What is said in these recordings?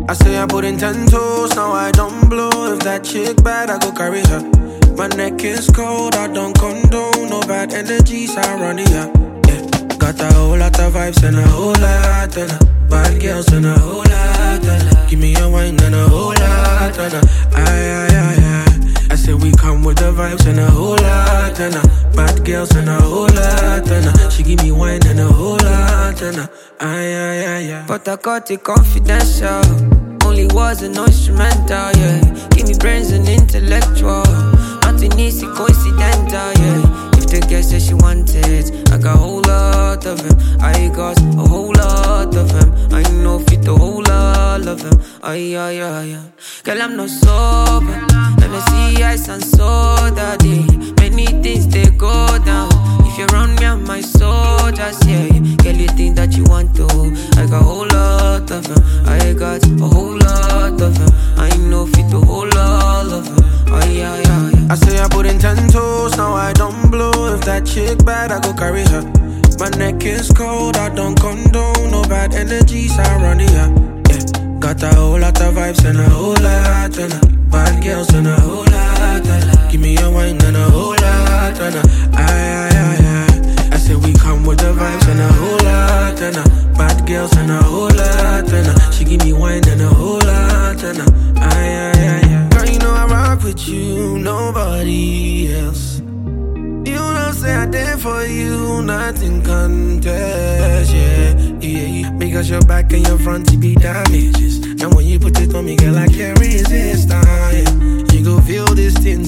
I say I put in 10 toes, now I don't blow. If that chick bad, I go carry her. My neck is cold, I don't condone. No bad energies, I run here. Yeah. Got a whole lot of vibes and a whole lot of bad girls and a whole lot of. Give me a wine and a whole lot of. Aye. I say we come with the vibes and a whole lot of bad girls and a whole lot of. She give me wine and a whole lot of. Aye. But I got it confidential. Only was an instrumental, yeah. Give me brains and intellectual. Nothing easy, coincidental, yeah. If the girl says she wants it, I got a whole lot of him. I got a whole lot of him. I know fit a whole lot of him. Aye. Girl, I'm not sober. And I see ice and soda, day. Many things they go down. If you're around me, I'm my soldiers, yeah. Girl, you think that you want to. I got a whole lot of him. I got a whole lot of him. I know fit a whole lot of him. Aye. I say I put in 10 toes, now I don't blow. If that chick bad, I go carry her. My neck is cold, I don't condone. No bad energies, I run here. Yeah. Got a whole lot of vibes and a whole lot of bad girls and a whole lot of. Give me a wine and a whole lot of. Aye. I say we come with the vibes and a whole lot of bad girls and a whole lot of. She give me wine and a whole lot of. Aye. Girl, you know I rock with you, nobody else. You know say I did for you, nothing contest, yeah. Because your back and your front, you be damages. And when you put it on me, girl, I can't resist, You go feel this thing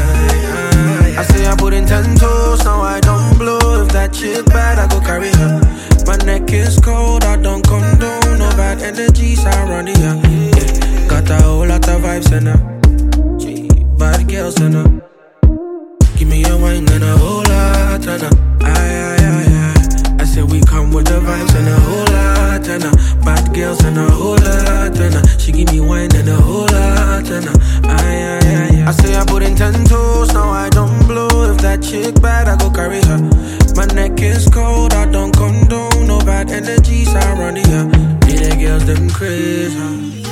tonight. I say I put in 10 toes, now I don't blow. If that chick bad, I go carry her. My neck is cold, I don't condone. No bad energies, I run here. Yeah. Got a whole lot of vibes and a bad girls and a. Give me a wine and a whole lot of. Aye. I say we come with the vibes and a whole lot of bad girls and a whole lot of. She give me wine and a whole lot of. Aye. I say I put in 10 toes, now I don't blow. If that chick bad, I go carry her. My neck is cold, I don't condone. No bad energies, I run here. Me the girls them crazy.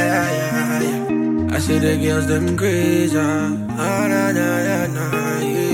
Aye. I say the girls them crazy. Nah.